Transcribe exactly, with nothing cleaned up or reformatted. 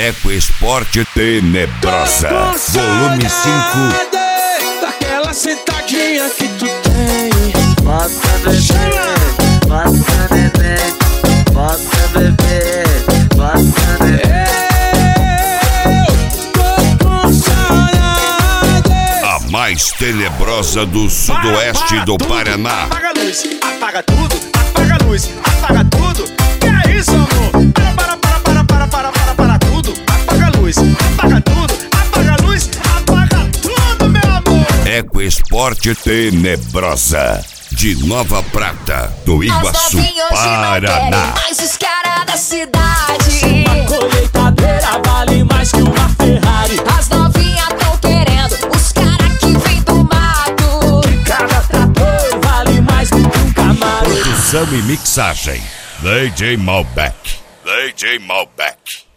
Eco Esporte Tenebrosa, volume cinco. Daquela sentadinha que tu tem. Bota bebê, bota bebê, bota bebê, bota bebê. Eu tô com saudade. A mais tenebrosa do sudoeste Para, para do tudo, Paraná. Apaga a luz, apaga tudo, apaga a luz, apaga tudo. Que é isso, amor? Para, para, para, para, para, para, para, para tudo. Apaga a luz, apaga tudo, apaga a luz, apaga tudo, meu amor. Eco Esporte Tenebrosa, de Nova Prata, do Iguaçu, Paraná. Mais os caras da cidade. Uma colheitadeira vale mais que uma Ferrari. As novinhas tão querendo os caras que vem do mato. Cada trator vale mais que um Camaro. Produção e mixagem, D J Malbec. D J Malbec.